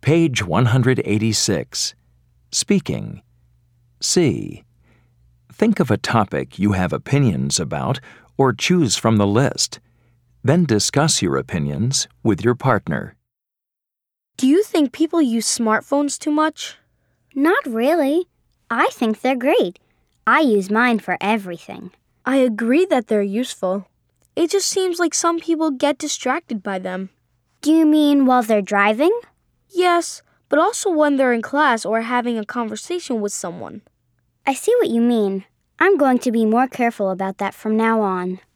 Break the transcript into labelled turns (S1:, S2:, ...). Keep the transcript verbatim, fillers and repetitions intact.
S1: Page one hundred eighty-six. Speaking. C. Think of a topic you have opinions about or choose from the list. Then discuss your opinions with your partner.
S2: Do you think people use smartphones too much?
S3: Not really. I think they're great. I use mine for everything.
S2: I agree that they're useful. It just seems like some people get distracted by them.
S3: Do you mean while they're driving?
S2: Yes, but also when they're in class or having a conversation with someone.
S3: I see what you mean. I'm going to be more careful about that from now on.